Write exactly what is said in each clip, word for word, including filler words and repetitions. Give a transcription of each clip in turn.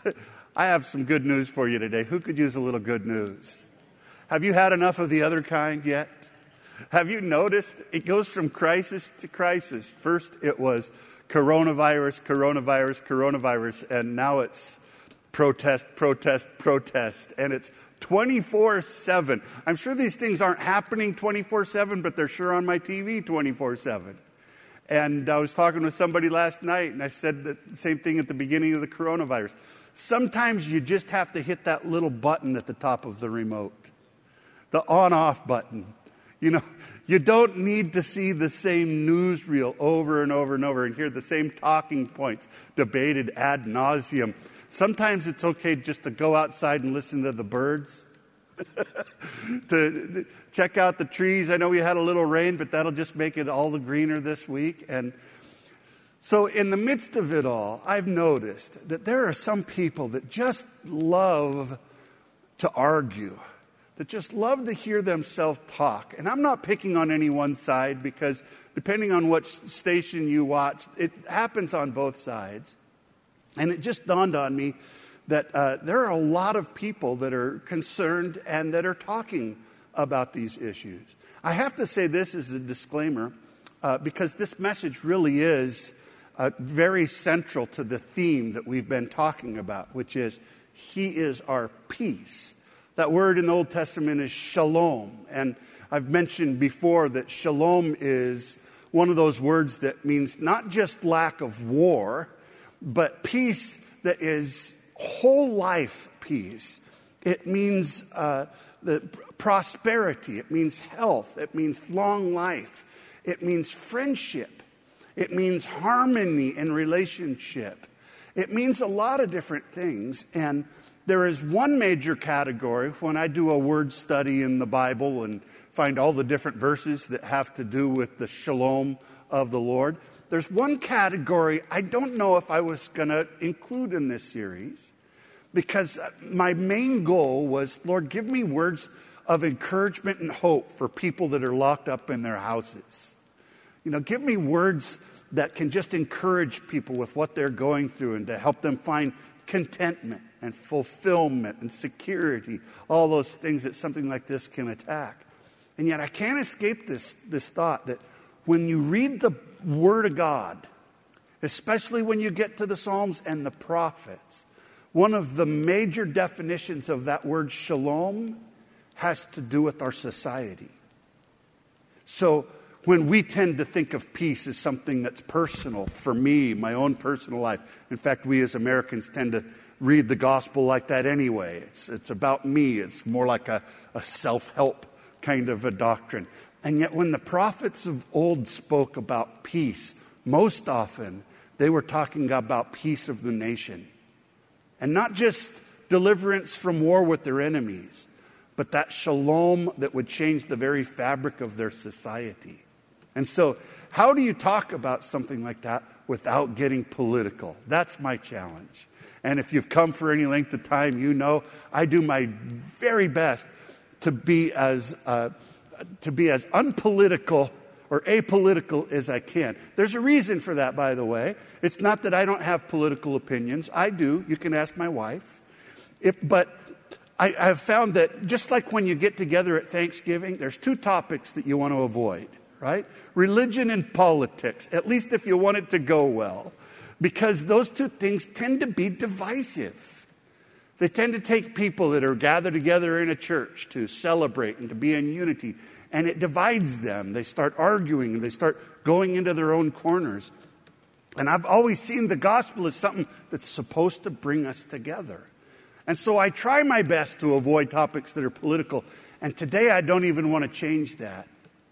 I have some good news for you today. Who could use a little good news? Have you had enough of the other kind yet? Have you noticed it goes from crisis to crisis? First it was coronavirus, coronavirus, coronavirus, and now it's protest, protest, protest, and it's twenty-four seven. I'm sure these things aren't happening twenty-four seven, but they're sure on my T V twenty-four seven. And I was talking with somebody last night, and I said the same thing at the beginning of the coronavirus. Sometimes you just have to hit that little button at the top of the remote, the on-off button. You know, you don't need to see the same newsreel over and over and over and hear the same talking points debated ad nauseum. Sometimes it's okay just to go outside and listen to the birds, to check out the trees. I know we had a little rain, but that'll just make it all the greener this week. And so in the midst of it all, I've noticed that there are some people that just love to argue, that just love to hear themselves talk. And I'm not picking on any one side, because depending on what station you watch, it happens on both sides. And it just dawned on me that uh, there are a lot of people that are concerned and that are talking about these issues. I have to say this as a disclaimer, uh, because this message really is uh, very central to the theme that we've been talking about, which is He is our peace. That word in the Old Testament is shalom. And I've mentioned before that shalom is one of those words that means not just lack of war, but peace that is whole life peace. It means uh, the prosperity. It means health. It means long life. It means friendship. It means harmony in relationship. It means a lot of different things. And there is one major category when I do a word study in the Bible and find all the different verses that have to do with the shalom of the Lord. There's one category I don't know if I was going to include in this series, because my main goal was, Lord, give me words of encouragement and hope for people that are locked up in their houses. You know, give me words that can just encourage people with what they're going through and to help them find contentment and fulfillment and security, all those things that something like this can attack. And yet I can't escape this, this thought that when you read the Word of God, especially when you get to the Psalms and the prophets, one of the major definitions of that word shalom has to do with our society. So when we tend to think of peace as something that's personal for me, my own personal life, in fact, we as Americans tend to read the gospel like that anyway. It's, it's about me. It's more like a, a self-help kind of a doctrine. And yet when the prophets of old spoke about peace, most often they were talking about peace of the nation. And not just deliverance from war with their enemies, but that shalom that would change the very fabric of their society. And so how do you talk about something like that without getting political? That's my challenge. And if you've come for any length of time, you know I do my very best to be as uh, to be as unpolitical or apolitical as I can. There's a reason for that, by the way. It's not that I don't have political opinions. I do. You can ask my wife. It, but I, I've found that just like when you get together at Thanksgiving, there's two topics that you want to avoid, right? Religion and politics, at least if you want it to go well. Because those two things tend to be divisive. They tend to take people that are gathered together in a church to celebrate and to be in unity, and it divides them. They start arguing, and they start going into their own corners. And I've always seen the gospel as something that's supposed to bring us together. And so I try my best to avoid topics that are political, and today I don't even want to change that.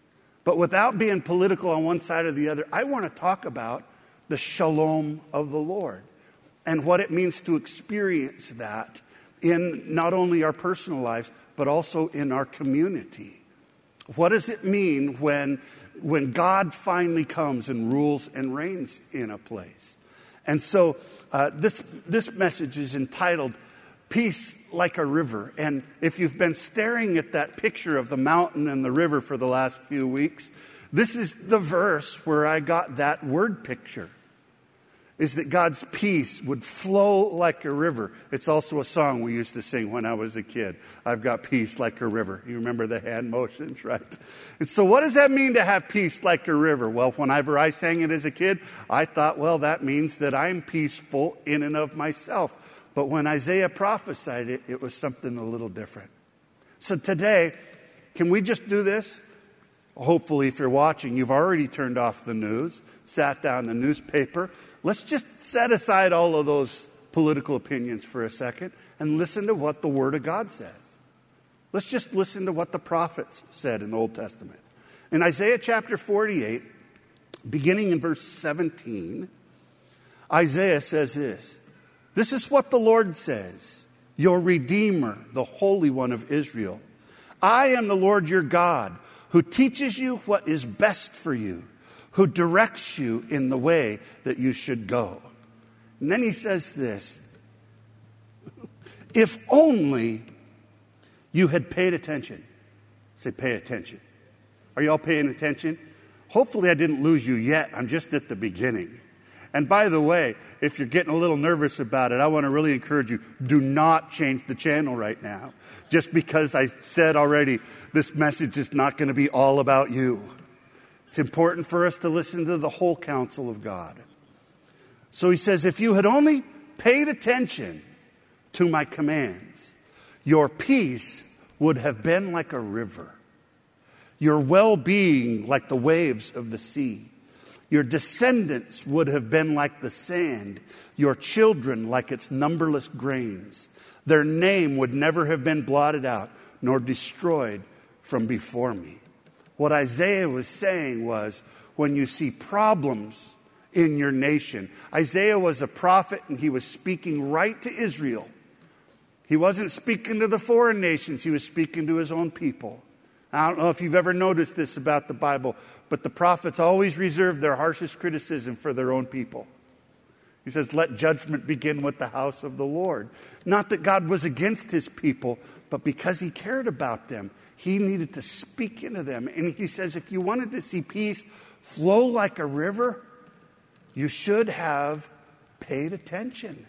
But without being political on one side or the other, I want to talk about the shalom of the Lord and what it means to experience that in not only our personal lives, but also in our community. What does it mean when, when God finally comes and rules and reigns in a place? And so uh, this, this message is entitled Peace Like a River. And if you've been staring at that picture of the mountain and the river for the last few weeks, this is the verse where I got that word picture. is that God's peace would flow like a river. It's also a song we used to sing when I was a kid. I've got peace like a river. You remember the hand motions, right? And so what does that mean to have peace like a river? Well, whenever I sang it as a kid, I thought, well, that means that I'm peaceful in and of myself. But when Isaiah prophesied it, it was something a little different. So today, can we just do this? Hopefully, if you're watching, you've already turned off the news, sat down the newspaper. Let's just set aside all of those political opinions for a second and listen to what the Word of God says. Let's just listen to what the prophets said in the Old Testament. In Isaiah chapter forty-eight, beginning in verse seventeen, Isaiah says this, "This is what the Lord says, your Redeemer, the Holy One of Israel. I am the Lord your God, who teaches you what is best for you, who directs you in the way that you should go." And then he says this, "If only you had paid attention." Say, pay attention. Are you all paying attention? Hopefully I didn't lose you yet. I'm just at the beginning. And by the way, if you're getting a little nervous about it, I want to really encourage you, do not change the channel right now. Just because I said already, this message is not going to be all about you. It's important for us to listen to the whole counsel of God. So he says, if you had only paid attention to my commands, your peace would have been like a river, your well-being like the waves of the sea. Your descendants would have been like the sand, your children like its numberless grains. Their name would never have been blotted out, nor destroyed from before me. What Isaiah was saying was, when you see problems in your nation, Isaiah was a prophet and he was speaking right to Israel. He wasn't speaking to the foreign nations, he was speaking to his own people. I don't know if you've ever noticed this about the Bible, but the prophets always reserve their harshest criticism for their own people. He says, let judgment begin with the house of the Lord. Not that God was against his people, but because he cared about them, he needed to speak into them. And he says, if you wanted to see peace flow like a river, you should have paid attention.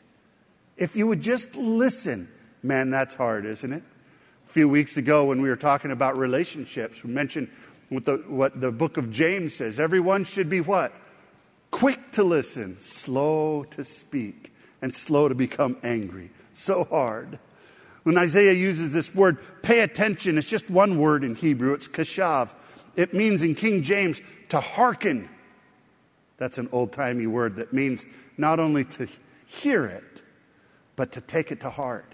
If you would just listen. Man, that's hard, isn't it? A few weeks ago when we were talking about relationships, we mentioned what the, what the book of James says. Everyone should be what? Quick to listen, slow to speak, and slow to become angry. So hard. When Isaiah uses this word, pay attention, it's just one word in Hebrew. It's kashav. It means in King James to hearken. That's an old-timey word that means not only to hear it, but to take it to heart,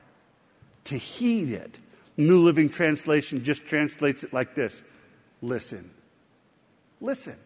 to heed it. New Living Translation just translates it like this. Listen. Listen.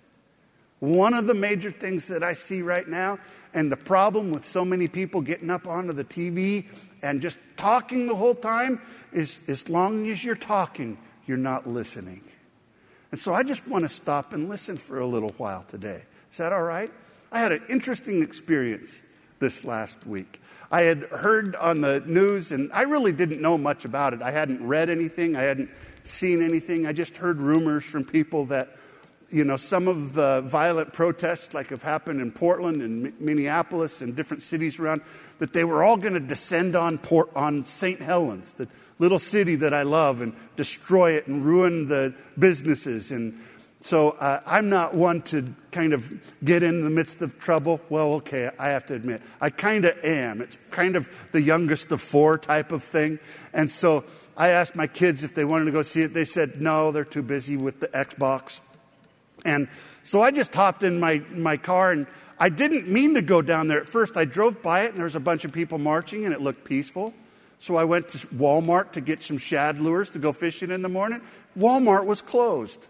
One of the major things that I see right now, and the problem with so many people getting up onto the T V and just talking the whole time, is as long as you're talking, you're not listening. And so I just want to stop and listen for a little while today. Is that all right? I had an interesting experience this last week. I had heard on the news, and I really didn't know much about it. I hadn't read anything. I hadn't seen anything. I just heard rumors from people that, you know, some of the violent protests like have happened in Portland and Minneapolis and different cities around, that they were all going to descend on Port, on Saint Helens, the little city that I love, and destroy it and ruin the businesses. And so uh, I'm not one to kind of get in the midst of trouble. Well, okay, I have to admit, I kind of am. It's kind of the youngest of four type of thing. And so I asked my kids if they wanted to go see it. They said, no, they're too busy with the Xbox. And so I just hopped in my, my car, and I didn't mean to go down there at first. I drove by it, and there was a bunch of people marching, and it looked peaceful. So I went to Walmart to get some shad lures to go fishing in the morning. Walmart was closed.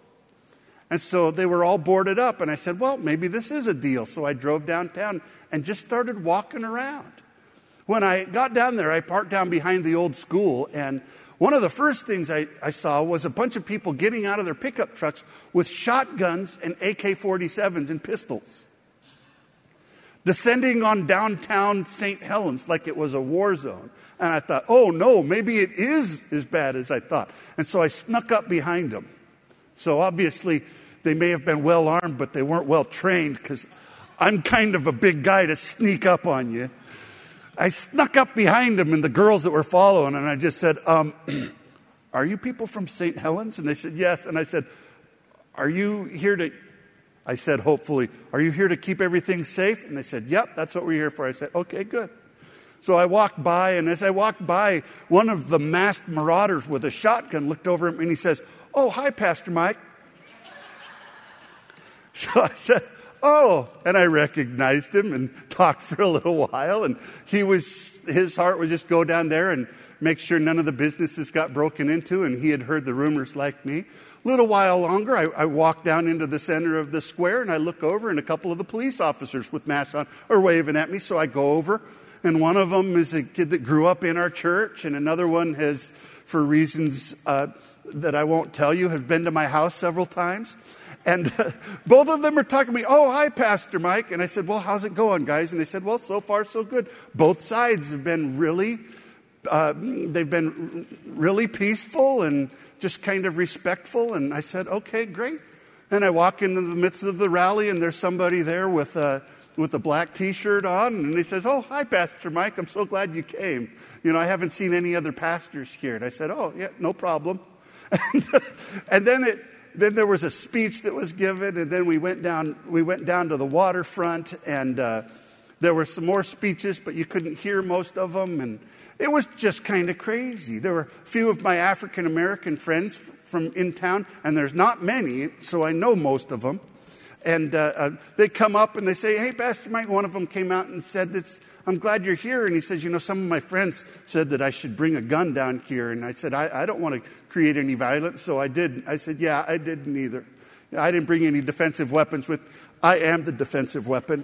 And so they were all boarded up. And I said, well, maybe this is a deal. So I drove downtown and just started walking around. When I got down there, I parked down behind the old school. And one of the first things I, I saw was a bunch of people getting out of their pickup trucks with shotguns and A K forty-sevens and pistols, descending on downtown Saint Helens like it was a war zone. And I thought, oh, no, maybe it is as bad as I thought. And so I snuck up behind them. So obviously, they may have been well armed, but they weren't well trained, because I'm kind of a big guy to sneak up on you. I snuck up behind them and the girls that were following, and I just said, um, are you people from Saint Helens? And they said, yes. And I said, are you here to, I said, hopefully, are you here to keep everything safe? And they said, yep, that's what we're here for. I said, okay, good. So I walked by, and as I walked by, one of the masked marauders with a shotgun looked over at me and he says, oh, hi, Pastor Mike. So I said, oh, and I recognized him and talked for a little while, and he was, his heart would just go down there and make sure none of the businesses got broken into, and he had heard the rumors like me. A little while longer, I, I walked down into the center of the square, and I look over, and a couple of the police officers with masks on are waving at me, so I go over, and one of them is a kid that grew up in our church, and another one has, for reasons uh, that I won't tell you, have been to my house several times. And uh, both of them are talking to me, oh, hi, Pastor Mike. And I said, well, how's it going, guys? And they said, well, so far, so good. Both sides have been really, uh, they've been really peaceful and just kind of respectful. And I said, okay, great. And I walk into the midst of the rally, and there's somebody there with a, with a black T-shirt on. And he says, oh, hi, Pastor Mike. I'm so glad you came. You know, I haven't seen any other pastors here. And I said, oh, yeah, no problem. and, and then it, Then there was a speech that was given, and then we went down. We went down to the waterfront, and uh, there were some more speeches, but you couldn't hear most of them, and it was just kind of crazy. There were a few of my African American friends f- from in town, and there's not many, so I know most of them. And uh, uh, they come up and they say, "Hey, Pastor Mike." One of them came out and said, "It's I'm glad you're here." And he says, "You know, some of my friends said that I should bring a gun down here." And I said, I, I don't want to create any violence, so I didn't. I said, yeah, I didn't either. I didn't bring any defensive weapons with. I am the defensive weapon.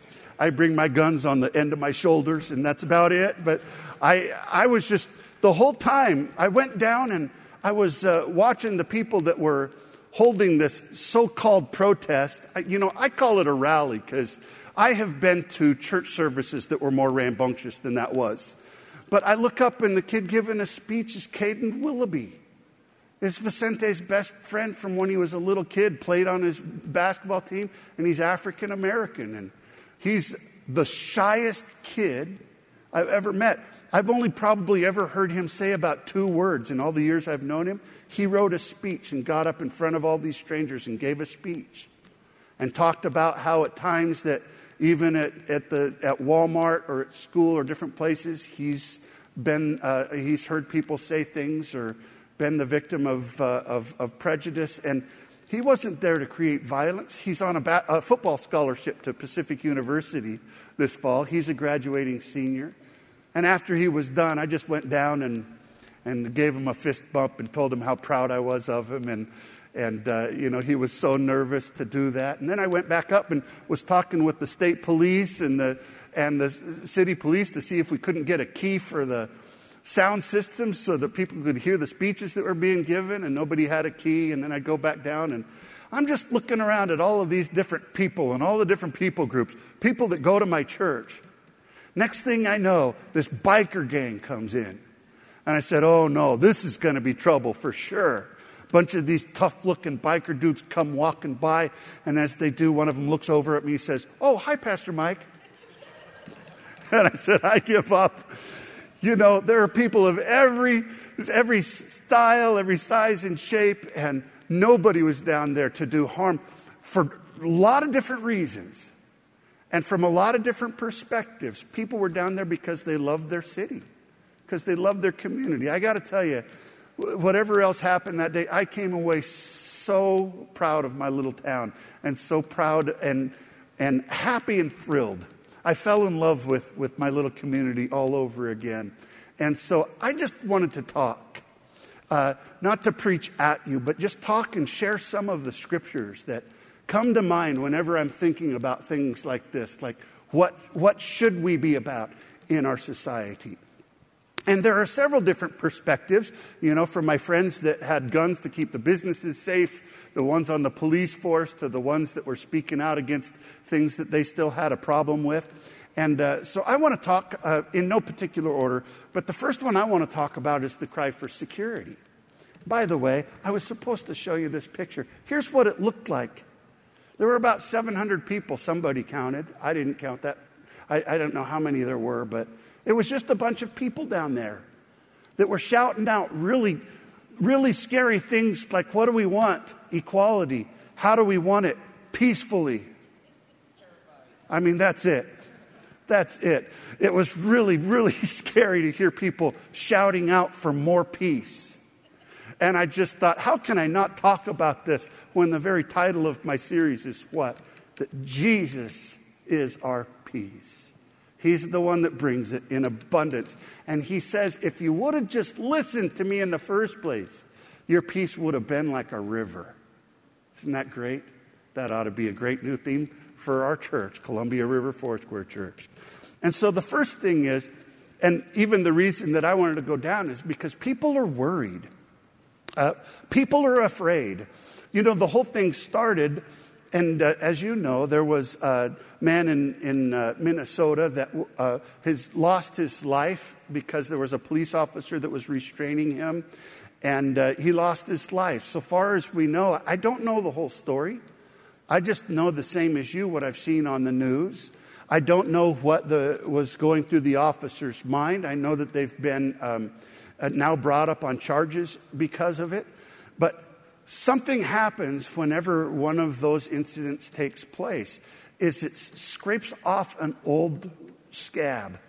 I bring my guns on the end of my shoulders, and that's about it. But I, I was just, the whole time, I went down and I was uh, watching the people that were holding this so-called protest. I, you know, I call it a rally because I have been to church services that were more rambunctious than that was. But I look up, and the kid giving a speech is Caden Willoughby. It's Vicente's best friend from when he was a little kid, played on his basketball team, and he's African American. And he's the shyest kid I've ever met. I've only probably ever heard him say about two words in all the years I've known him. He wrote a speech and got up in front of all these strangers and gave a speech and talked about how at times that even at, at the at Walmart or at school or different places, he's been uh, he's heard people say things or been the victim of, uh, of of prejudice. And he wasn't there to create violence. He's on a, ba- a football scholarship to Pacific University this fall. He's a graduating senior. And after he was done, I just went down and and gave him a fist bump and told him how proud I was of him. And And, uh, you know, he was so nervous to do that. And then I went back up and was talking with the state police and the and the city police to see if we couldn't get a key for the sound system so that people could hear the speeches that were being given, and nobody had a key. And then I'd go back down, and I'm just looking around at all of these different people and all the different people groups, people that go to my church. Next thing I know, this biker gang comes in. And I said, oh, no, this is going to be trouble for sure. Bunch of these tough-looking biker dudes come walking by, and as they do, one of them looks over at me and says, oh, hi, Pastor Mike. And I said, I give up. You know, there are people of every every style, every size and shape, and nobody was down there to do harm for a lot of different reasons and from a lot of different perspectives. People were down there because they loved their city, because they loved their community. I got to tell you, whatever else happened that day, I came away so proud of my little town and so proud and and happy and thrilled. I fell in love with, with my little community all over again. And so I just wanted to talk, uh, not to preach at you, but just talk and share some of the scriptures that come to mind whenever I'm thinking about things like this, like what what should we be about in our society. And there are several different perspectives, you know, from my friends that had guns to keep the businesses safe, the ones on the police force, to the ones that were speaking out against things that they still had a problem with. And uh, so I want to talk uh, in no particular order, but the first one I want to talk about is the cry for security. By the way, I was supposed to show you this picture. Here's what it looked like There were about seven hundred people, somebody counted. I didn't count that. I, I don't know how many there were, but it was just a bunch of people down there that were shouting out really, really scary things like, what do we want? Equality. How do we want it? Peacefully. I mean, that's it. That's it. It was really, really scary to hear people shouting out for more peace. And I just thought, how can I not talk about this when the very title of my series is what? That Jesus is our peace. He's the one that brings it in abundance. And he says, if you would have just listened to me in the first place, your peace would have been like a river. Isn't that great? That ought to be a great new theme for our church, Columbia River Foursquare Church. And so the first thing is, and even the reason that I wanted to go down is because people are worried. Uh, people are afraid. You know, the whole thing started, and uh, as you know, there was a man in, in uh, Minnesota that uh, has lost his life because there was a police officer that was restraining him, and uh, he lost his life. So far as we know, I don't know the whole story. I just know the same as you, what I've seen on the news. I don't know what the, was going through the officer's mind. I know that they've been um, uh, now brought up on charges because of it. But something happens whenever one of those incidents takes place, is it scrapes off an old scab.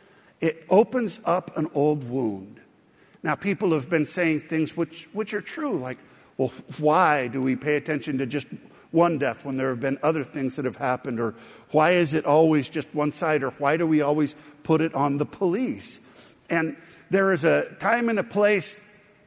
It opens up an old wound. Now, people have been saying things which, which are true, like, well, why do we pay attention to just one death when there have been other things that have happened? Or why is it always just one side? Or why do we always put it on the police? And there is a time and a place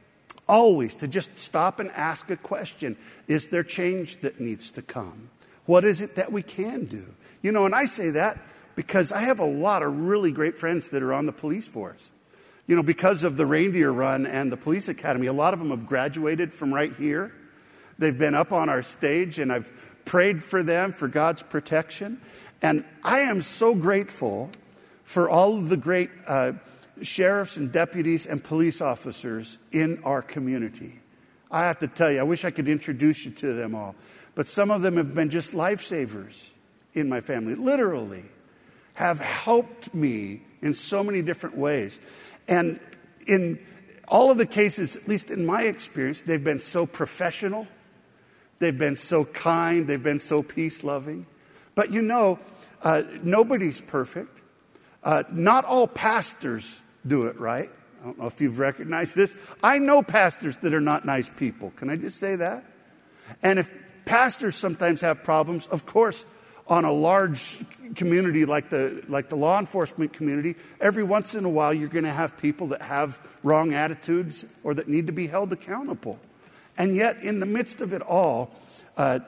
always to just stop and ask a question. Is there change that needs to come? What is it that we can do? You know, and I say that because I have a lot of really great friends that are on the police force. You know, because of the Reindeer Run and the police academy, a lot of them have graduated from right here. They've been up on our stage, and I've prayed for them, for God's protection. And I am so grateful for all of the great uh, sheriffs and deputies and police officers in our community. I have to tell you, I wish I could introduce you to them all. But some of them have been just lifesavers in my family, literally, have helped me in so many different ways. And in all of the cases, at least in my experience, they've been so professional. They've been so kind. They've been so peace-loving. But you know, uh, nobody's perfect. Uh, not all pastors do it right. I don't know if you've recognized this. I know pastors that are not nice people. Can I just say that? And if pastors sometimes have problems, of course, on a large community like the like the law enforcement community, every once in a while you're going to have people that have wrong attitudes or that need to be held accountable. And yet, in the midst of it all, uh,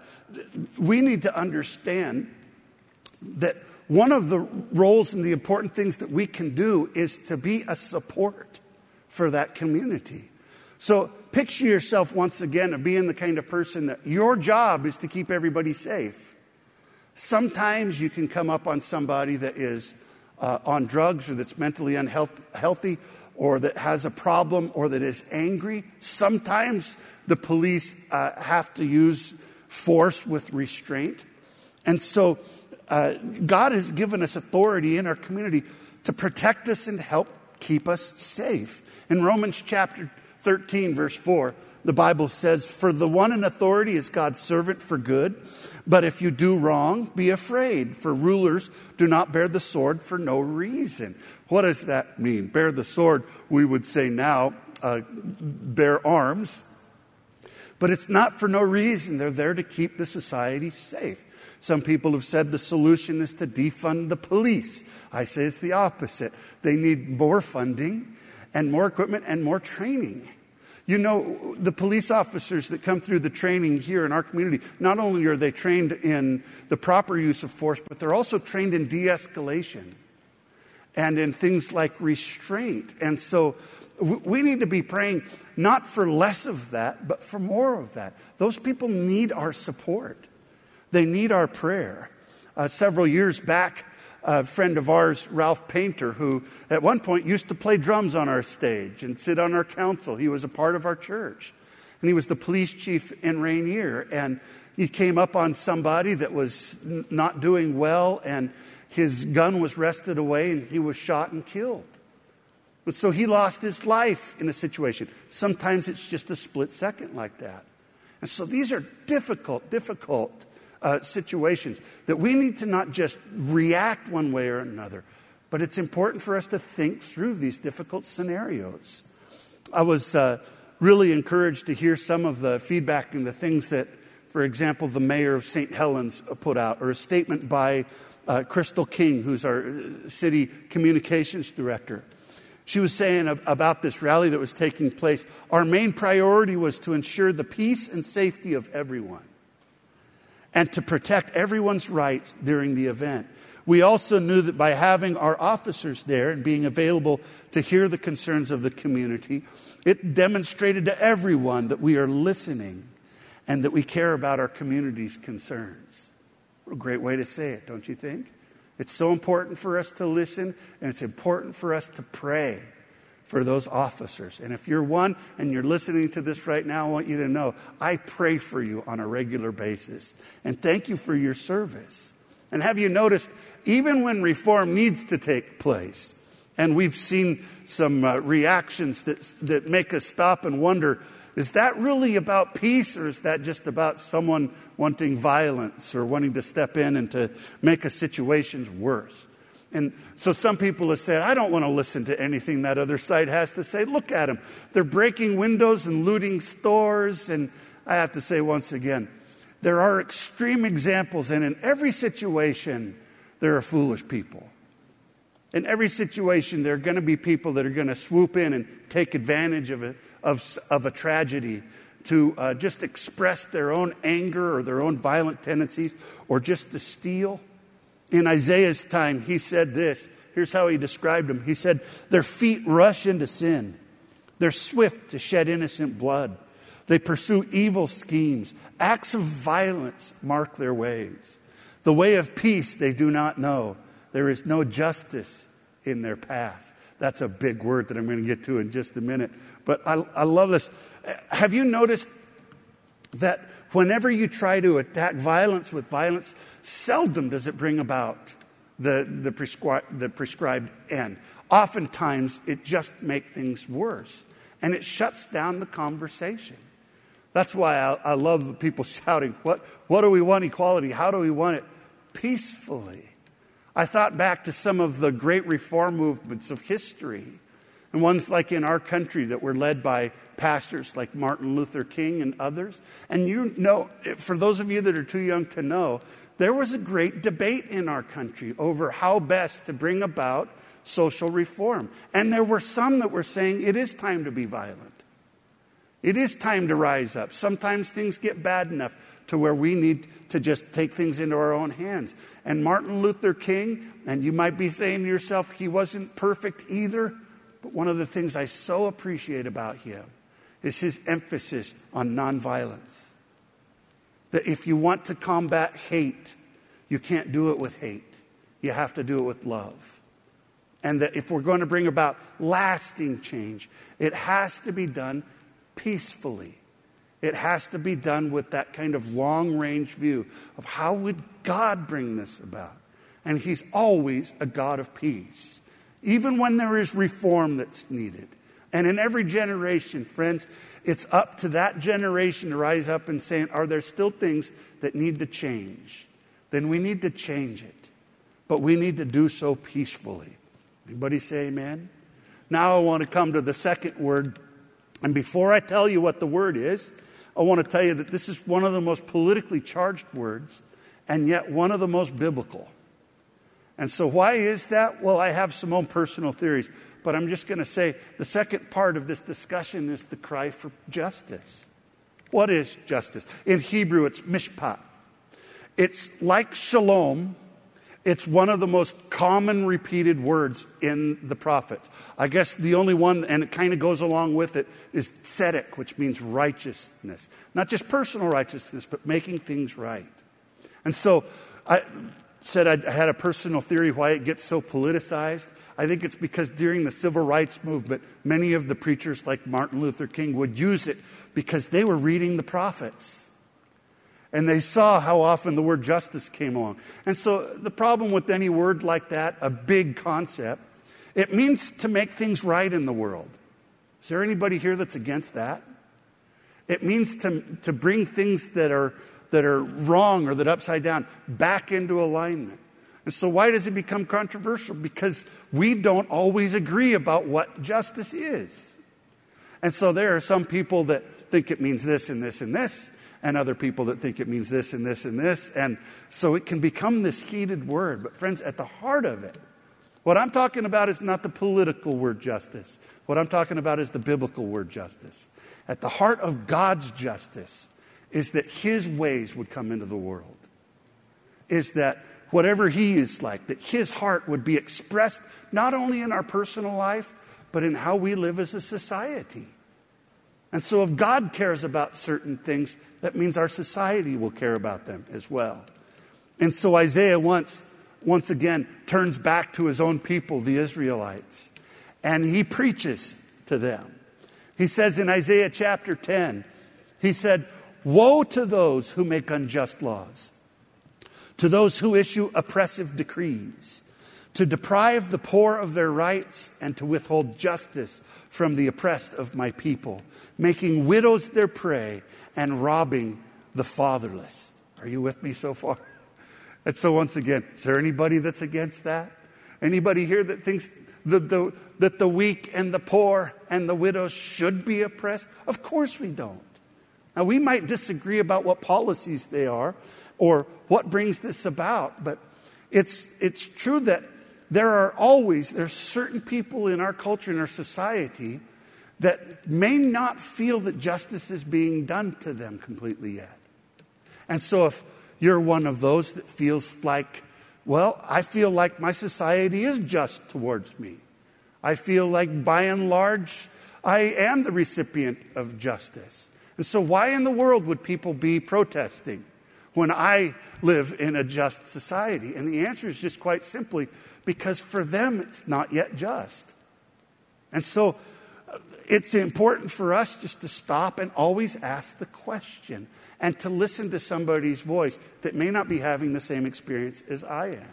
we need to understand that one of the roles and the important things that we can do is to be a support for that community. So picture yourself once again of being the kind of person that your job is to keep everybody safe. Sometimes you can come up on somebody that is uh, on drugs or that's mentally unhealthy or that has a problem or that is angry. Sometimes the police uh, have to use force with restraint. And so uh, God has given us authority in our community to protect us and help keep us safe. In Romans chapter thirteen, verse four, the Bible says, "For the one in authority is God's servant for good. But if you do wrong, be afraid, for rulers do not bear the sword for no reason." What does that mean? Bear the sword, we would say now, uh, bear arms. But it's not for no reason. They're there to keep the society safe. Some people have said the solution is to defund the police. I say it's the opposite. They need more funding and more equipment and more training. You know, the police officers that come through the training here in our community, not only are they trained in the proper use of force, but they're also trained in de-escalation and in things like restraint. And so we need to be praying not for less of that, but for more of that. Those people need our support. They need our prayer. Uh, several years back, a friend of ours, Ralph Painter, who at one point used to play drums on our stage and sit on our council. He was a part of our church. And he was the police chief in Rainier. And, he came up on somebody that was n- not doing well, and his gun was wrested away, and he was shot and killed. And so he lost his life in a situation. Sometimes it's just a split second like that. And so these are difficult, difficult uh, situations that we need to not just react one way or another, but it's important for us to think through these difficult scenarios. I was uh, really encouraged to hear some of the feedback and the things that, for example, the mayor of Saint Helens put out, or a statement by uh, Crystal King, who's our city communications director. She was saying about this rally that was taking place, our main priority was to ensure the peace and safety of everyone and to protect everyone's rights during the event. We also knew that by having our officers there and being available to hear the concerns of the community, it demonstrated to everyone that we are listening and that we care about our community's concerns. What a great way to say it, don't you think? It's so important for us to listen, and it's important for us to pray for those officers. And if you're one and you're listening to this right now, I want you to know I pray for you on a regular basis. And thank you for your service. And have you noticed, even when reform needs to take place, and we've seen some uh, reactions that, that make us stop and wonder, is that really about peace, or is that just about someone wanting violence or wanting to step in and to make a situation worse? And so some people have said, I don't want to listen to anything that other side has to say. Look at them. They're breaking windows and looting stores. And I have to say once again, there are extreme examples, and in every situation, there are foolish people. In every situation, there are going to be people that are going to swoop in and take advantage of a, of, of a tragedy to uh, just express their own anger or their own violent tendencies, or just to steal. In Isaiah's time, he said this. Here's how he described them. He said, their feet rush into sin. They're swift to shed innocent blood. They pursue evil schemes. Acts of violence mark their ways. The way of peace they do not know. There is no justice in their path. That's a big word that I'm going to get to in just a minute. But I, I love this. Have you noticed that whenever you try to attack violence with violence, seldom does it bring about the, the, prescri- the prescribed end? Oftentimes, it just makes things worse. And it shuts down the conversation. That's why I, I love the people shouting, what, what do we want equality? How do we want it? Peacefully. I thought back to some of the great reform movements of history, and ones like in our country that were led by pastors like Martin Luther King and others. And you know, for those of you that are too young to know, there was a great debate in our country over how best to bring about social reform. And there were some that were saying it is time to be violent. It is time to rise up. Sometimes things get bad enough to where we need to just take things into our own hands. And Martin Luther King, and you might be saying to yourself, he wasn't perfect either, but one of the things I so appreciate about him is his emphasis on nonviolence. That if you want to combat hate, you can't do it with hate. You have to do it with love. And that if we're going to bring about lasting change, it has to be done peacefully. It has to be done with that kind of long-range view of how would God bring this about? And he's always a God of peace, even when there is reform that's needed. And in every generation, friends, it's up to that generation to rise up and say, are there still things that need to change? Then we need to change it. But we need to do so peacefully. Anybody say amen? Now I want to come to the second word. And before I tell you what the word is, I want to tell you that this is one of the most politically charged words, and yet one of the most biblical. And so why is that? Well, I have some own personal theories, but I'm just going to say the second part of this discussion is the cry for justice. What is justice? In Hebrew, it's mishpat. It's like shalom. It's one of the most common repeated words in the prophets. I guess the only one, and it kind of goes along with it, is tzedek, which means righteousness. Not just personal righteousness, but making things right. And so I said I had a personal theory why it gets so politicized. I think it's because during the civil rights movement, many of the preachers like Martin Luther King would use it because they were reading the prophets. And they saw how often the word justice came along. And so the problem with any word like that, a big concept, it means to make things right in the world. Is there anybody here that's against that? It means to, to bring things that are, that are wrong or that are upside down back into alignment. And so why does it become controversial? Because we don't always agree about what justice is. And so there are some people that think it means this and this and this, and other people that think it means this and this and this. And so it can become this heated word. But friends, at the heart of it, what I'm talking about is not the political word justice. What I'm talking about is the biblical word justice. At the heart of God's justice is that his ways would come into the world. Is that whatever he is like, that his heart would be expressed not only in our personal life, but in how we live as a society. And so if God cares about certain things, that means our society will care about them as well. And so Isaiah once, once again turns back to his own people, the Israelites, and he preaches to them. He says in Isaiah chapter ten, he said, "Woe to those who make unjust laws, to those who issue oppressive decrees, to deprive the poor of their rights and to withhold justice from the oppressed of my people, making widows their prey and robbing the fatherless." Are you with me so far? And so once again, is there anybody that's against that? Anybody here that thinks the, the, that the weak and the poor and the widows should be oppressed? Of course we don't. Now we might disagree about what policies they are or what brings this about, but it's, it's true that there are always, there's certain people in our culture, in our society, that may not feel that justice is being done to them completely yet. And so if you're one of those that feels like, well, I feel like my society is just towards me. I feel like by and large, I am the recipient of justice. And so why in the world would people be protesting when I live in a just society? And the answer is just quite simply, because for them, it's not yet just. And so it's important for us just to stop and always ask the question and to listen to somebody's voice that may not be having the same experience as I am.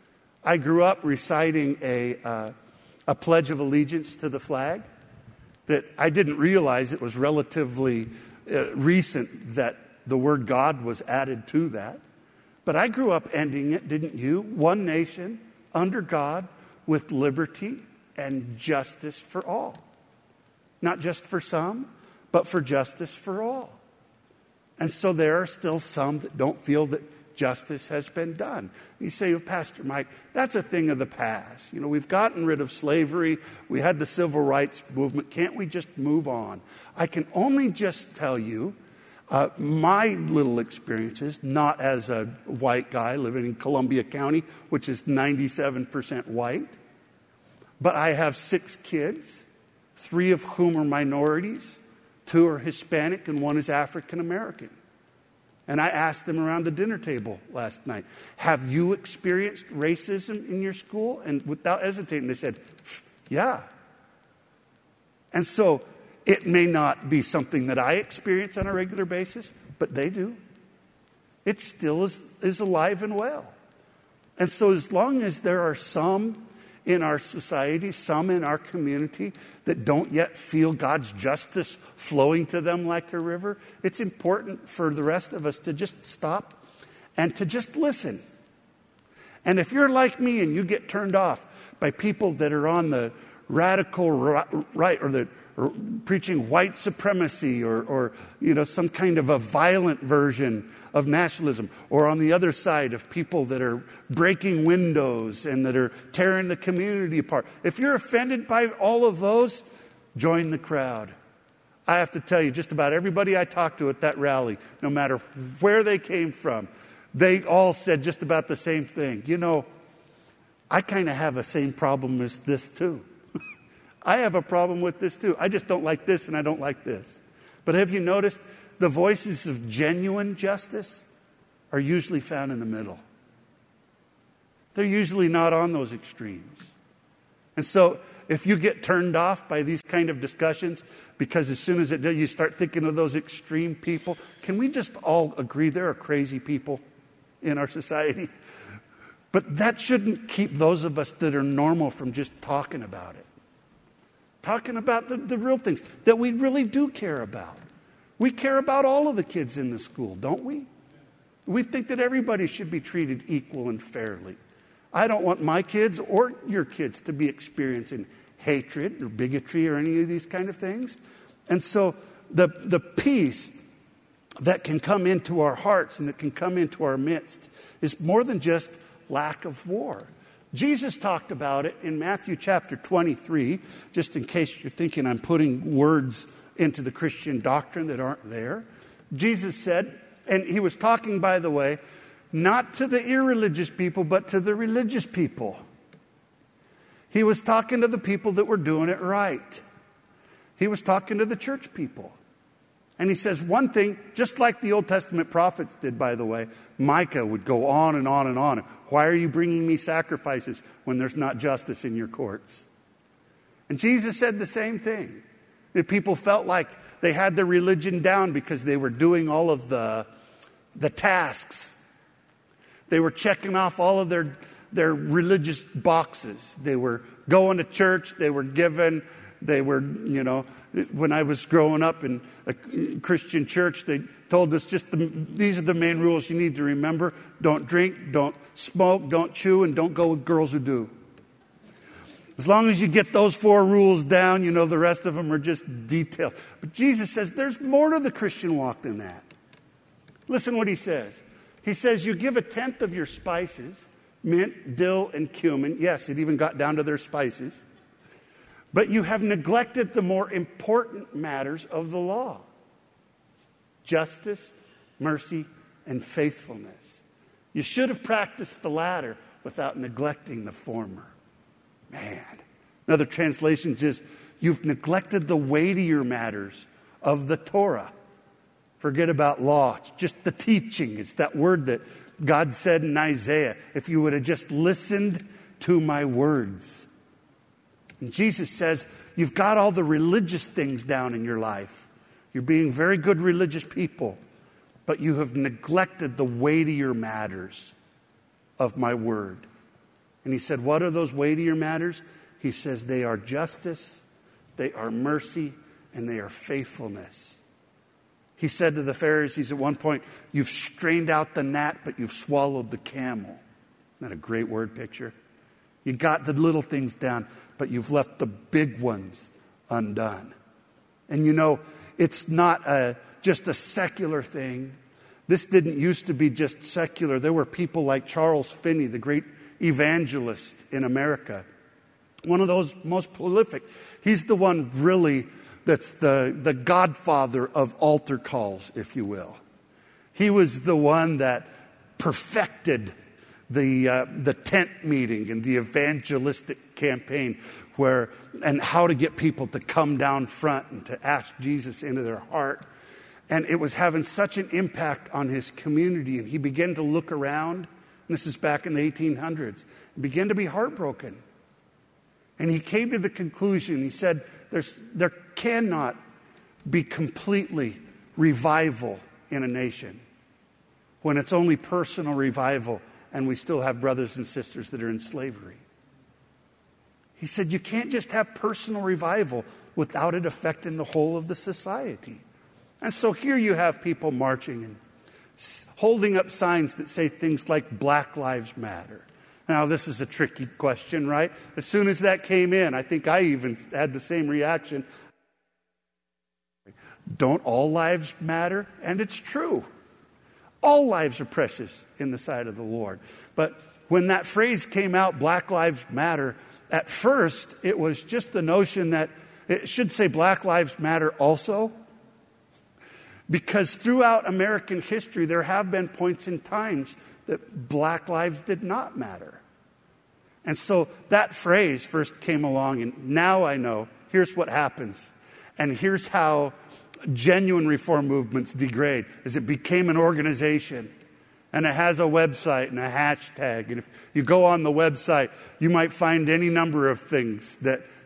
I grew up reciting a, uh, a Pledge of Allegiance to the flag that I didn't realize it was relatively uh, recent that the word God was added to that. But I grew up ending it, didn't you? One nation, under God, with liberty and justice for all. Not just for some, but for justice for all. And so there are still some that don't feel that justice has been done. You say, well, Pastor Mike, that's a thing of the past. You know, we've gotten rid of slavery. We had the civil rights movement. Can't we just move on? I can only just tell you uh, my little experiences, not as a white guy living in Columbia County, which is ninety-seven percent white, but I have six kids, three of whom are minorities, two are Hispanic, and one is African American. And I asked them around the dinner table last night, have you experienced racism in your school? And without hesitating, they said, yeah. And so it may not be something that I experience on a regular basis, but they do. It still is, is alive and well. And so as long as there are some in our society, some in our community that don't yet feel God's justice flowing to them like a river, it's important for the rest of us to just stop and to just listen. And if you're like me and you get turned off by people that are on the radical right or the or preaching white supremacy or, or you know some kind of a violent version of nationalism, or on the other side of people that are breaking windows and that are tearing the community apart. If you're offended by all of those, join the crowd. I have to tell you, just about everybody I talked to at that rally, no matter where they came from, they all said just about the same thing. You know, I kind of have the same problem as this too. I have a problem with this too. I just don't like this and I don't like this. But have you noticed the voices of genuine justice are usually found in the middle? They're usually not on those extremes. And so if you get turned off by these kind of discussions, because as soon as it does, you start thinking of those extreme people, can we just all agree there are crazy people in our society? But that shouldn't keep those of us that are normal from just talking about it. Talking about the, the real things that we really do care about. We care about all of the kids in the school, don't we? We think that everybody should be treated equal and fairly. I don't want my kids or your kids to be experiencing hatred or bigotry or any of these kind of things. And so the, the peace that can come into our hearts and that can come into our midst is more than just lack of war. Jesus talked about it in Matthew chapter twenty-three, just in case you're thinking I'm putting words into the Christian doctrine that aren't there. Jesus said, and he was talking, by the way, not to the irreligious people, but to the religious people. He was talking to the people that were doing it right. He was talking to the church people. And he says one thing, just like the Old Testament prophets did, by the way. Micah would go on and on and on. Why are you bringing me sacrifices when there's not justice in your courts? And Jesus said the same thing. That people felt like they had their religion down because they were doing all of the, the tasks. They were checking off all of their, their religious boxes. They were going to church. They were giving. They were, you know, when I was growing up in a Christian church, they told us just the, these are the main rules you need to remember. Don't drink, don't smoke, don't chew, and don't go with girls who do. As long as you get those four rules down, you know, the rest of them are just details. But Jesus says there's more to the Christian walk than that. Listen what he says. He says you give a tenth of your spices, mint, dill, and cumin. Yes, it even got down to their spices. But you have neglected the more important matters of the law. Justice, mercy, and faithfulness. You should have practiced the latter without neglecting the former. Man. Another translation says, you've neglected the weightier matters of the Torah. Forget about law. It's just the teaching. It's that word that God said in Isaiah. If you would have just listened to my words. And Jesus says, you've got all the religious things down in your life. You're being very good religious people. But you have neglected the weightier matters of my word. And he said, what are those weightier matters? He says, they are justice, they are mercy, and they are faithfulness. He said to the Pharisees at one point, you've strained out the gnat, but you've swallowed the camel. Isn't that a great word picture? You got the little things down, but you've left the big ones undone. And you know, it's not a, just a secular thing. This didn't used to be just secular. There were people like Charles Finney, the great evangelist in America. One of those most prolific. He's the one really that's the, the godfather of altar calls, if you will. He was the one that perfected the uh, the tent meeting and the evangelistic campaign where and how to get people to come down front and to ask Jesus into their heart. And it was having such an impact on his community. And he began to look around. And this is back in the eighteen hundreds. And began to be heartbroken. And he came to the conclusion, he said, There's, there cannot be completely revival in a nation when it's only personal revival and we still have brothers and sisters that are in slavery. He said, you can't just have personal revival without it affecting the whole of the society. And so here you have people marching and holding up signs that say things like Black Lives Matter. Now, this is a tricky question, right? As soon as that came in, I think I even had the same reaction. Don't all lives matter? And it's true. All lives are precious in the sight of the Lord. But when that phrase came out, Black Lives Matter, at first it was just the notion that it should say Black Lives Matter also. Because throughout American history, there have been points in times that black lives did not matter. And so that phrase first came along, and now I know, here's what happens. And here's how genuine reform movements degrade, is it became an organization, and it has a website and a hashtag. And if you go on the website, you might find any number of things that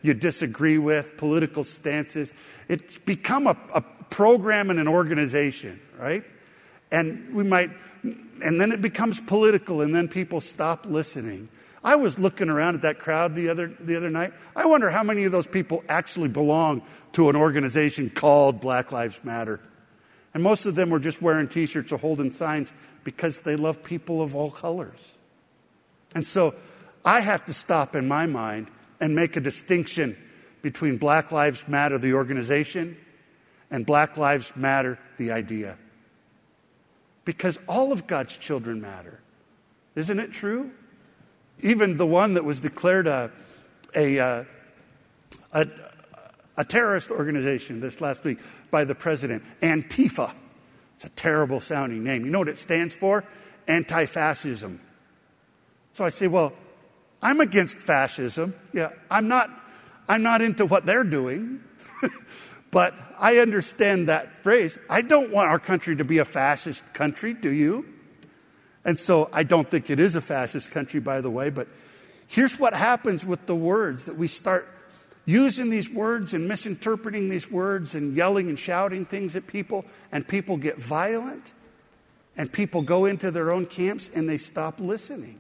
you disagree with, political stances. It's become a, a program and an organization, right? And we might, and then it becomes political, and then people stop listening. I was looking around at that crowd the other the other night. I wonder how many of those people actually belong to an organization called Black Lives Matter. And most of them were just wearing T-shirts or holding signs because they love people of all colors. And so I have to stop in my mind and make a distinction between Black Lives Matter, the organization, and Black Lives Matter, the idea. Because all of God's children matter. Isn't it true? Even the one that was declared a, a, a, a, a terrorist organization this last week by the president, Antifa. It's a terrible sounding name. You know what it stands for? Anti-fascism. So I say, well, I'm against fascism. Yeah, I'm not, I'm not into what they're doing. But I understand that phrase. I don't want our country to be a fascist country, do you? And so I don't think it is a fascist country, by the way. But here's what happens with the words, that we start using these words and misinterpreting these words and yelling and shouting things at people, and people get violent, and people go into their own camps and they stop listening.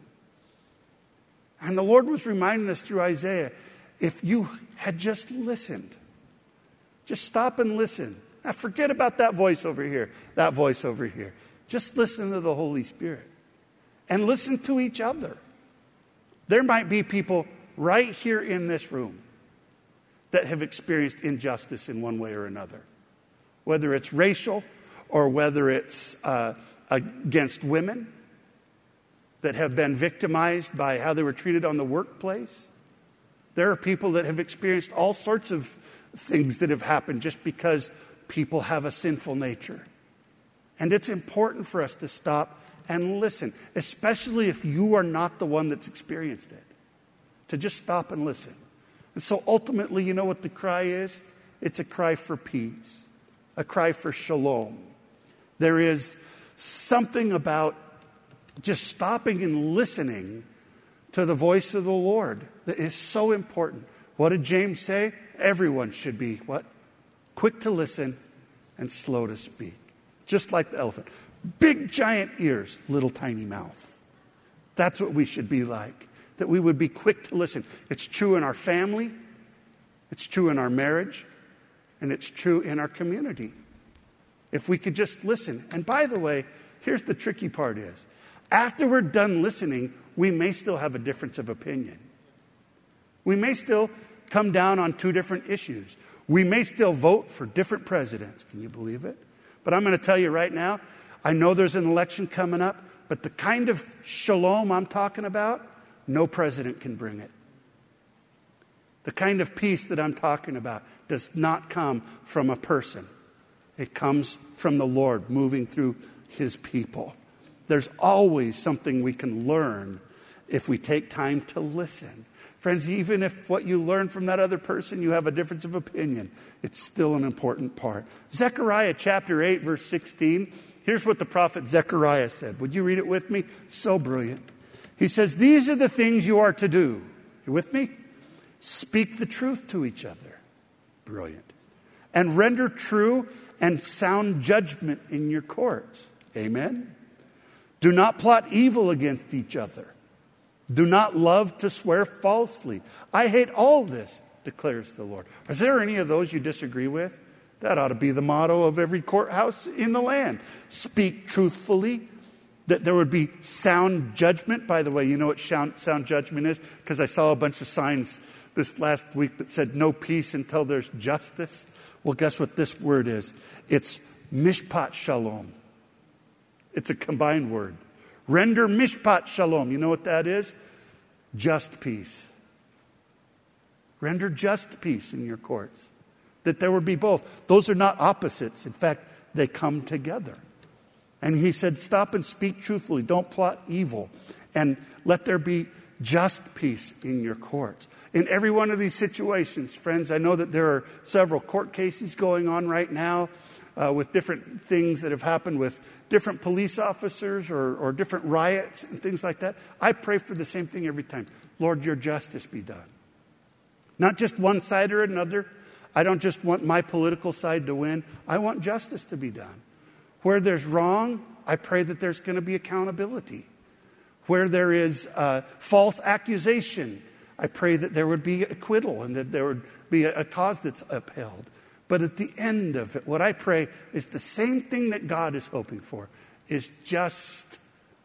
And the Lord was reminding us through Isaiah, if you had just listened, just stop and listen. Now forget about that voice over here, that voice over here. Just listen to the Holy Spirit and listen to each other. There might be people right here in this room that have experienced injustice in one way or another, whether it's racial or whether it's uh, against women that have been victimized by how they were treated on the workplace. There are people that have experienced all sorts of things that have happened just because people have a sinful nature. And it's important for us to stop and listen, especially if you are not the one that's experienced it, to just stop and listen. And so ultimately, you know what the cry is? It's a cry for peace, a cry for shalom. There is something about just stopping and listening to the voice of the Lord that is so important. What did James say? Everyone should be what? Quick to listen and slow to speak. Just like the elephant. Big giant ears, little tiny mouth. That's what we should be like. That we would be quick to listen. It's true in our family. It's true in our marriage. And it's true in our community. If we could just listen. And by the way, here's the tricky part is, after we're done listening, we may still have a difference of opinion. We may still come down on two different issues. We may still vote for different presidents. Can you believe it? But I'm going to tell you right now, I know there's an election coming up, but the kind of shalom I'm talking about, no president can bring it. The kind of peace that I'm talking about does not come from a person. It comes from the Lord moving through his people. There's always something we can learn if we take time to listen. Friends, even if what you learn from that other person, you have a difference of opinion, it's still an important part. Zechariah chapter eight, verse sixteen. Here's what the prophet Zechariah said. Would you read it with me? So brilliant. He says, these are the things you are to do. You with me? Speak the truth to each other. Brilliant. And render true and sound judgment in your courts. Amen. Do not plot evil against each other. Do not love to swear falsely. I hate all this, declares the Lord. Is there any of those you disagree with? That ought to be the motto of every courthouse in the land. Speak truthfully, that there would be sound judgment. By the way, you know what sound, sound judgment is? Because I saw a bunch of signs this last week that said no peace until there's justice. Well, guess what this word is? It's mishpat shalom. It's a combined word. Render mishpat shalom. You know what that is? Just peace. Render just peace in your courts. That there would be both. Those are not opposites. In fact, they come together. And he said, stop and speak truthfully. Don't plot evil. And let there be just peace in your courts. In every one of these situations, friends, I know that there are several court cases going on right now uh, with different things that have happened with different police officers or, or different riots and things like that. I pray for the same thing every time. Lord, your justice be done. Not just one side or another. I don't just want my political side to win. I want justice to be done. Where there's wrong, I pray that there's going to be accountability. Where there is uh, false accusation, I pray that there would be acquittal and that there would be a, a cause that's upheld. But at the end of it, what I pray is the same thing that God is hoping for, is just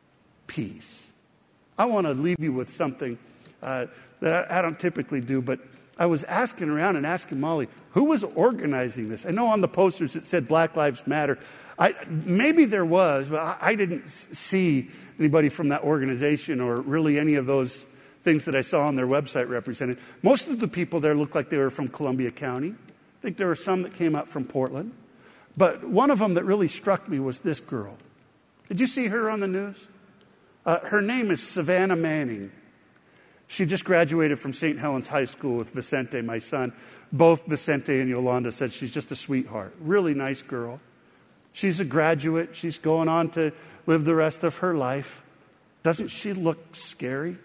peace. I want to leave you with something uh, that I, I don't typically do, but I was asking around and asking Molly, who was organizing this? I know on the posters it said Black Lives Matter. I, maybe there was, but I, I didn't see anybody from that organization or really any of those things that I saw on their website represented. Most of the people there looked like they were from Columbia County. I think there were some that came up from Portland. But one of them that really struck me was this girl. Did you see her on the news? Uh, her name is Savannah Manning. She just graduated from Saint Helens High School with Vicente, my son. Both Vicente and Yolanda said she's just a sweetheart. Really nice girl. She's a graduate. She's going on to live the rest of her life. Doesn't she look scary?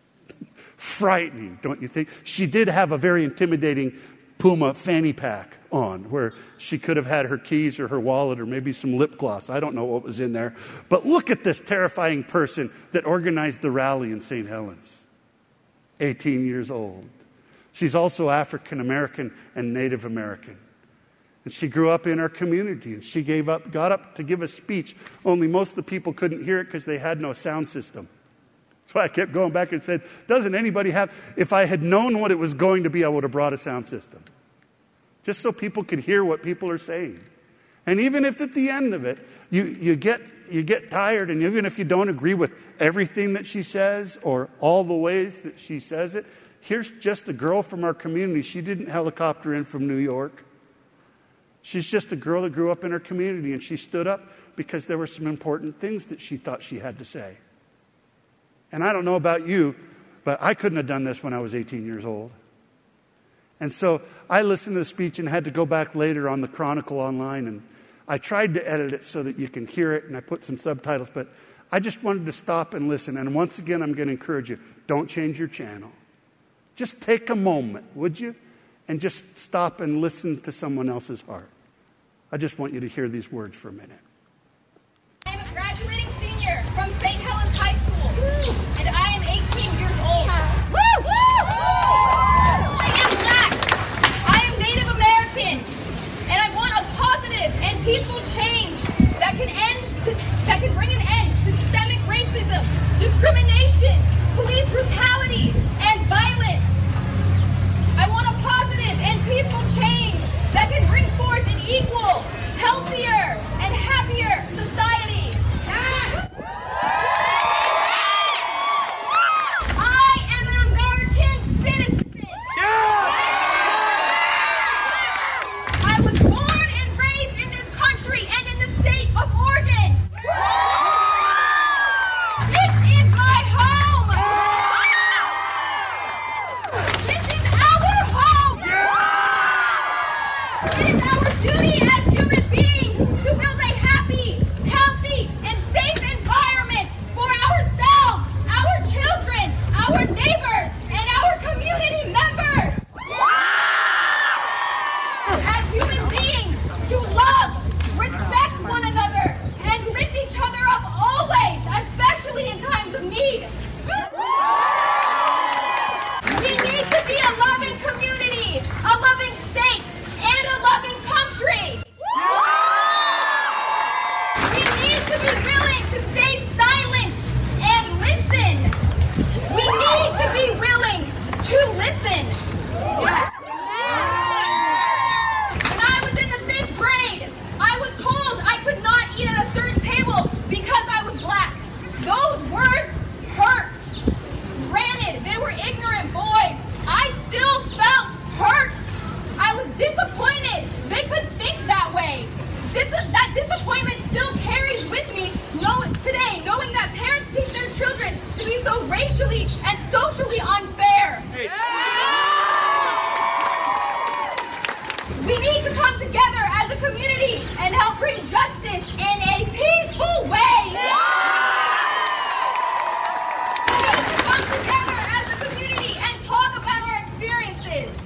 Frightening, don't you think? She did have a very intimidating Puma fanny pack on where she could have had her keys or her wallet or maybe some lip gloss. I don't know what was in there. But look at this terrifying person that organized the rally in Saint Helens. eighteen years old. She's also African American and Native American. And she grew up in our community, and she gave up, got up to give a speech, only most of the people couldn't hear it because they had no sound system. That's why I kept going back and said, doesn't anybody have, if I had known what it was going to be, I would have brought a sound system. Just so people could hear what people are saying. And even if at the end of it, you, you get you get tired, and even if you don't agree with everything that she says or all the ways that she says it, here's just a girl from our community. She didn't helicopter in from New York. She's just a girl that grew up in her community, and she stood up because there were some important things that she thought she had to say. And I don't know about you, but I couldn't have done this when I was eighteen years old. And so I listened to the speech and had to go back later on the Chronicle online, and I tried to edit it so that you can hear it, and I put some subtitles, but I just wanted to stop and listen. And once again, I'm going to encourage you, don't change your channel. Just take a moment, would you? And just stop and listen to someone else's heart. I just want you to hear these words for a minute. I am a graduating senior from Saint Helens High School, and I am eighteen years old. Woo! Woo! I am Black. I am Native American, and I want a positive and peaceful change that can end, to, that can bring an end to systemic racism, discrimination, police brutality, and violence. I want a positive and peaceful change that can bring forth an equal, healthier, and happier society. Yes! I am an American citizen. Yeah! I was born and raised in this country and in the state of Oregon. This is my home. This is our home. It is our duty as human beings to build a happy, healthy, and safe environment for ourselves, our children, our neighbors, and our community members. As human beings, to love, respect one another, and lift each other up always, especially in times of need. We need to be a loving community, a loving state, and a loving country. We need to be willing to stay silent and listen. We need to be willing to listen. When I was in the fifth grade, I was told I could not eat at a certain table because I was Black. Those words hurt. Granted, they were ignorant boys. I still felt hurt. I was disappointed they could think that way. Dis- that disappointment still carries with me know- today, knowing that parents teach their children to be so racially and socially unfair. We need to come together as a community and help bring justice in a peaceful way. We need to come together as a community and talk about our experiences.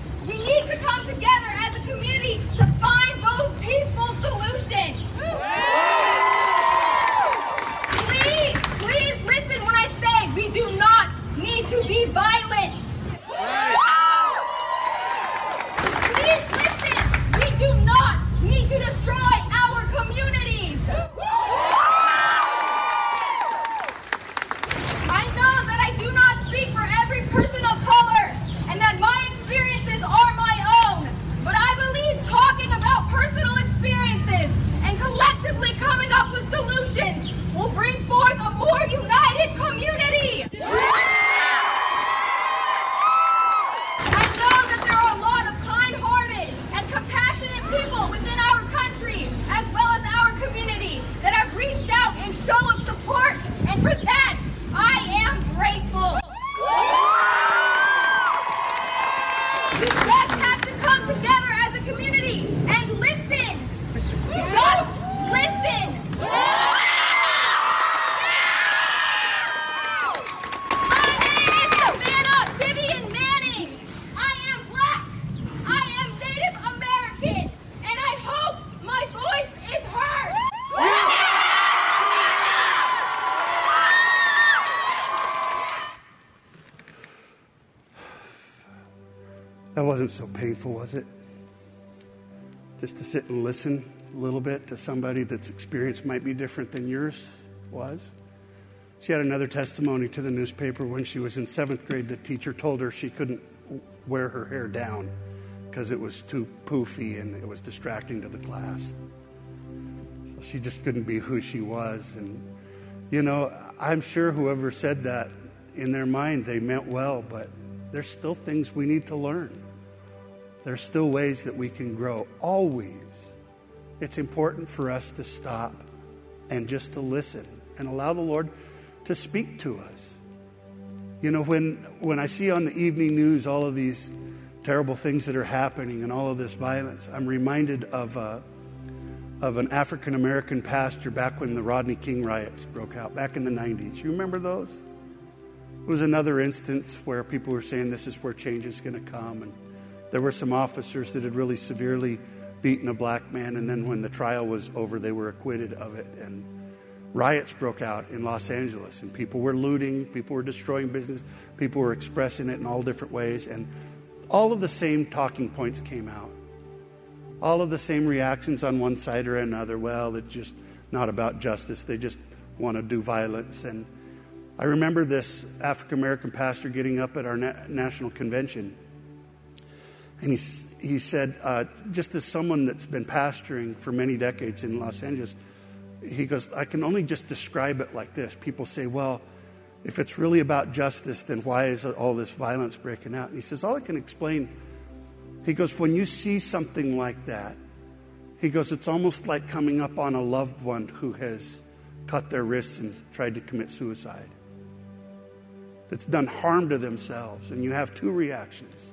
wasn't so painful, was it? Just to sit and listen a little bit to somebody that's experience might be different than yours was. She had another testimony to the newspaper when she was in seventh grade. The teacher told her she couldn't wear her hair down because it was too poofy and it was distracting to the class. So she just couldn't be who she was. And, you know, I'm sure whoever said that in their mind, they meant well, but there's still things we need to learn. There's still ways that we can grow. Always. It's important for us to stop and just to listen and allow the Lord to speak to us. You know, when when I see on the evening news all of these terrible things that are happening and all of this violence, I'm reminded of uh, of an African-American pastor back when the Rodney King riots broke out, back in the nineties. You remember those? It was another instance where people were saying this is where change is going to come. And there were some officers that had really severely beaten a black man, and then when the trial was over, they were acquitted of it. And riots broke out in Los Angeles, and people were looting, people were destroying business, people were expressing it in all different ways, and all of the same talking points came out. All of the same reactions on one side or another. Well, it's just not about justice. They just want to do violence. And I remember this African-American pastor getting up at our na- national convention, and he, he said, uh, just as someone that's been pastoring for many decades in Los Angeles, he goes, I can only just describe it like this. People say, well, if it's really about justice, then why is all this violence breaking out? And he says, all I can explain, he goes, when you see something like that, he goes, it's almost like coming up on a loved one who has cut their wrists and tried to commit suicide. That's done harm to themselves. And you have two reactions.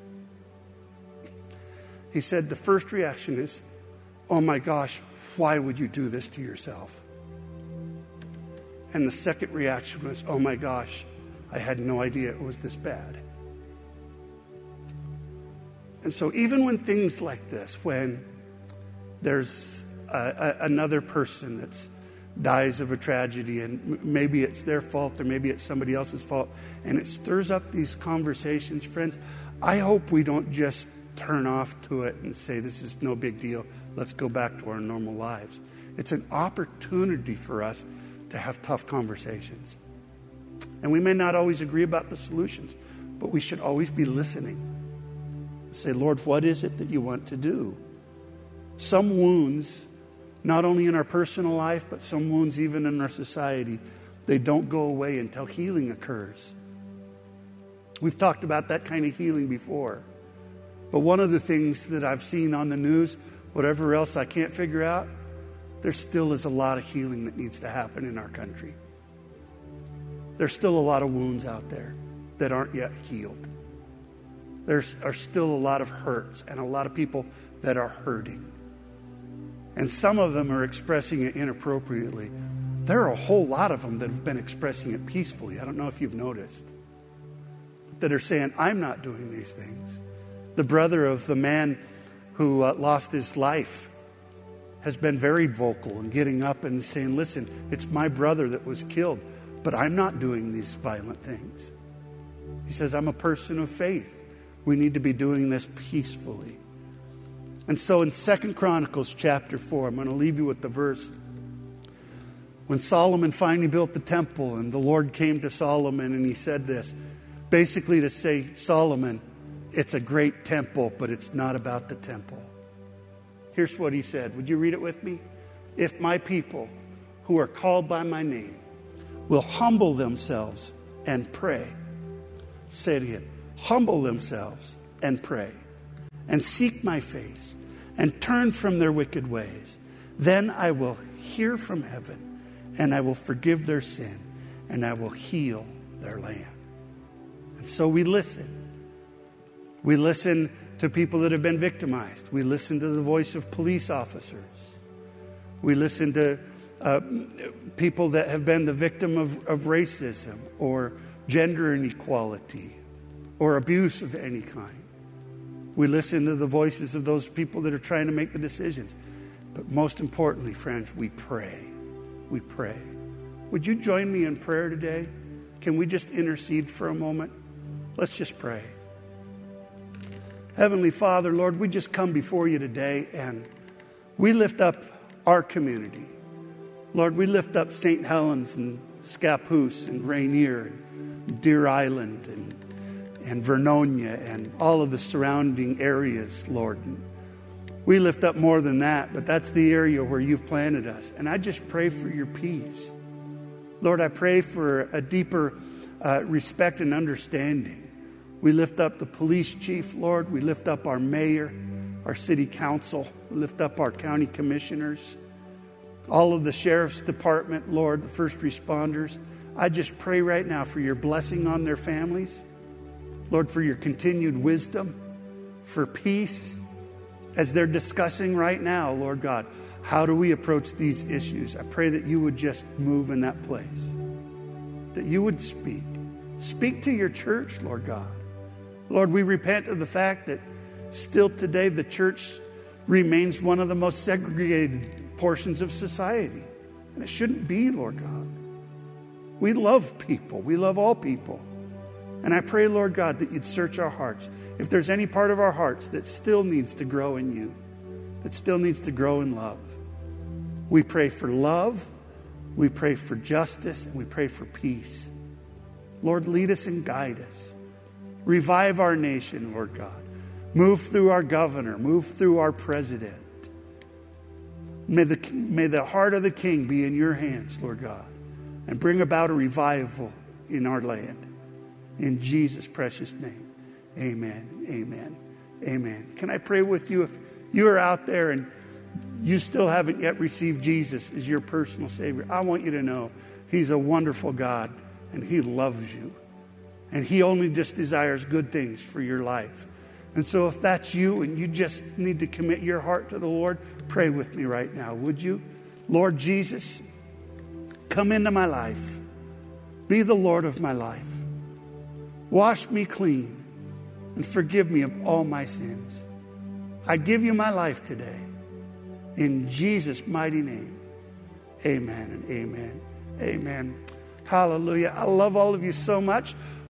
He said, the first reaction is, oh my gosh, why would you do this to yourself? And the second reaction was, oh my gosh, I had no idea it was this bad. And so even when things like this, when there's a, a, another person that dies of a tragedy, and maybe it's their fault or maybe it's somebody else's fault, and it stirs up these conversations, friends, I hope we don't just turn off to it and say, this is no big deal. Let's go back to our normal lives. It's an opportunity for us to have tough conversations. And we may not always agree about the solutions, but we should always be listening. Say, Lord, what is it that you want to do? Some wounds, not only in our personal life, but some wounds even in our society, they don't go away until healing occurs. We've talked about that kind of healing before. But one of the things that I've seen on the news, whatever else I can't figure out, there still is a lot of healing that needs to happen in our country. There's still a lot of wounds out there that aren't yet healed. There are still a lot of hurts and a lot of people that are hurting. And some of them are expressing it inappropriately. There are a whole lot of them that have been expressing it peacefully. I don't know if you've noticed. That are saying, I'm not doing these things. The brother of the man who uh, lost his life has been very vocal and getting up and saying, listen, it's my brother that was killed, but I'm not doing these violent things. He says, I'm a person of faith. We need to be doing this peacefully. And so in Second Chronicles chapter four, I'm going to leave you with the verse. When Solomon finally built the temple and the Lord came to Solomon and he said this, basically to say, Solomon, it's a great temple, but it's not about the temple. Here's what he said. Would you read it with me? If my people who are called by my name will humble themselves and pray. Say it again. Humble themselves and pray and seek my face and turn from their wicked ways. Then I will hear from heaven and I will forgive their sin and I will heal their land. And so we listen. We listen to people that have been victimized. We listen to the voice of police officers. We listen to uh, people that have been the victim of, of racism or gender inequality or abuse of any kind. We listen to the voices of those people that are trying to make the decisions. But most importantly, friends, we pray. We pray. Would you join me in prayer today? Can we just intercede for a moment? Let's just pray. Heavenly Father, Lord, we just come before you today and we lift up our community. Lord, we lift up Saint Helens and Scappoose and Rainier and Deer Island and, and Vernonia and all of the surrounding areas, Lord. And we lift up more than that, but that's the area where you've planted us. And I just pray for your peace. Lord, I pray for a deeper uh, respect and understanding. We lift up the police chief, Lord. We lift up our mayor, our city council. We lift up our county commissioners, all of the sheriff's department, Lord, the first responders. I just pray right now for your blessing on their families. Lord, for your continued wisdom, for peace, as they're discussing right now, Lord God, how do we approach these issues? I pray that you would just move in that place, that you would speak. Speak to your church, Lord God. Lord, we repent of the fact that still today the church remains one of the most segregated portions of society. And it shouldn't be, Lord God. We love people. We love all people. And I pray, Lord God, that you'd search our hearts. If there's any part of our hearts that still needs to grow in you, that still needs to grow in love, we pray for love, we pray for justice, and we pray for peace. Lord, lead us and guide us. Revive our nation, Lord God. Move through our governor. Move through our president. May the, may the heart of the king be in your hands, Lord God, and bring about a revival in our land. In Jesus' precious name, amen, amen, amen. Can I pray with you? If you are out there and you still haven't yet received Jesus as your personal Savior, I want you to know he's a wonderful God and he loves you. And he only just desires good things for your life. And so if that's you and you just need to commit your heart to the Lord, pray with me right now, would you? Lord Jesus, come into my life. Be the Lord of my life. Wash me clean and forgive me of all my sins. I give you my life today. In Jesus' mighty name, amen and amen. Amen. Hallelujah. I love all of you so much.